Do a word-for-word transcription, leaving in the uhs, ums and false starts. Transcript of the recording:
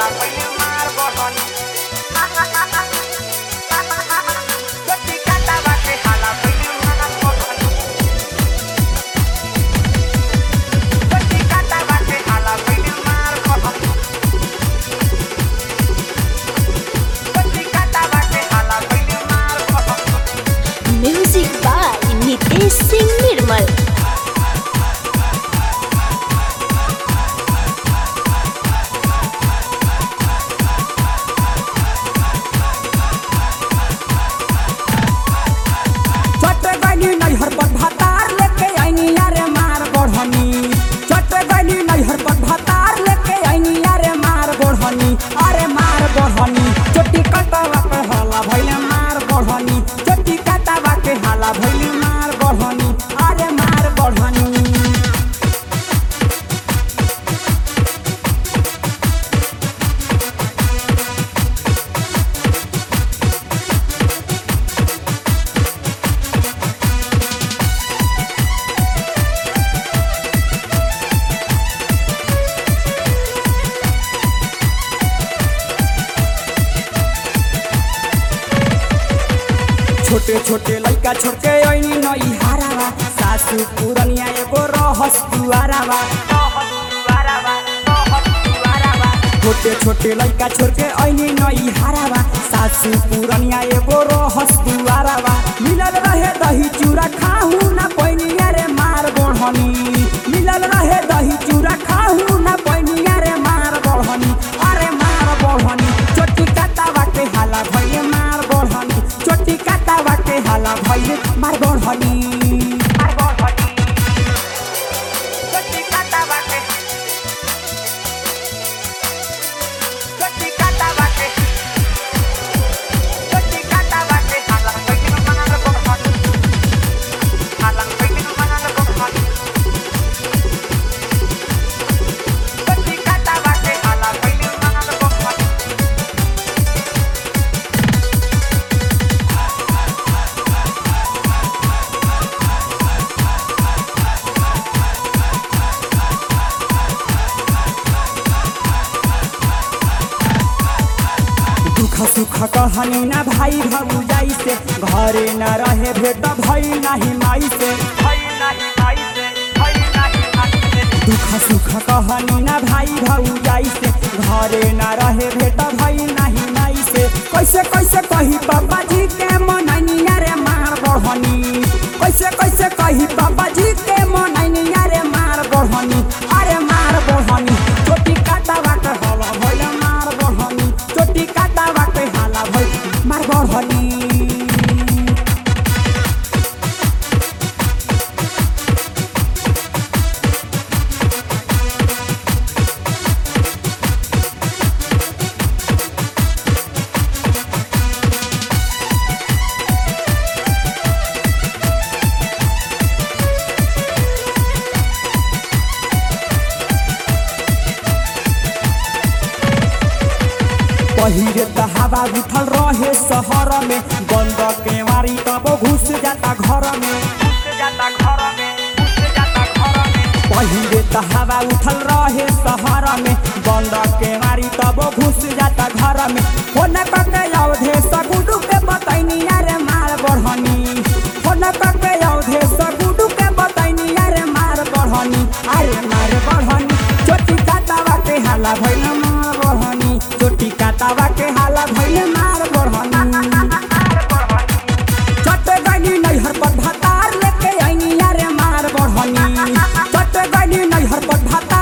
हाला भइले मार बढ़नी छोटी काटावा के हाला भइले मार बढ़नी छोटी काटावा के हाला भइले मार बढ़नी छोटी काटावा के हाला भइले मार बढ़नी। Music by Nitesh Singh Nirmal. अरे मार बढ़नी चोटी काटावा के हाला भइले मार बढ़नी चोटी काटावा के हाला भइले मार बढ़नी अरे मार बढ़नी। छोटे छोटे लइका छोटे ऐनी नई हारावा सासू पुरनिया एगो रहस दुआरावा छोटे छोटे लइका छोटे ऐनी नई हारावा सासू पुरनिया एगो रहस दुआरावा मिलल रहे दही चूड़ा खाहू ना पैनिया रे मार बढ़नी मिलल रहे दही चूड़ा खाहू ना पैनिया रे मार बढ़नी अरे मार बढ़नी चोटी काटावा के हाला भइले मार बढ़नी चोटी काटावा के हाला भइले मार बढ़नी मार बढ़नी छोटी काटावा के छोटी काटावा के छोटी काटावा के हाला भइले मार बढ़नी हाला भइले मार बढ़नी छोटी काटावा के हाला भइले मार बढ़नी। दुख सुख कहानी ना भाई भौजाई से घरे न रहे भेट भई नाही माई से भई नाही माई से भई नाही माई से दुख सुख कहानी ना भाई भौजाई से घरे न रहे भेट भई नाही माई से कैसे कैसे कही पापा जी के मनैनिया रे मार बढ़नी कैसे कैसे कही पापा जी के मनैनिया रे मार बढ़नी अरे मार बढ़नी चोटी काटावा के हाला भइले मार बढ़नी चोटी काटावा के हाला भइले मार बढ़नी। पहिरे त हवा उठल रहे शहर में बंद केवारी तब घुस जाता घर में घुस जाता घर में घुस जाता घर में पहिरे त हवा उठल रहे शहर में बंद केवारी तब घुस जाता घर में फोन करके अवधे सगुडू के बतैनी रे मार बढ़नी फोन करके अवधे सगुडू के बतैनी रे मार बढ़नी अरे मार बढ़नी चोटी काटावा के हाला भइले मार बढ़नी चोटी काटावा के हाला भइले मार बढ़नी चटे गनी नैहर पर भातार लेके आइनी रे मार बढ़नी चटे गनी नैहर पर भातार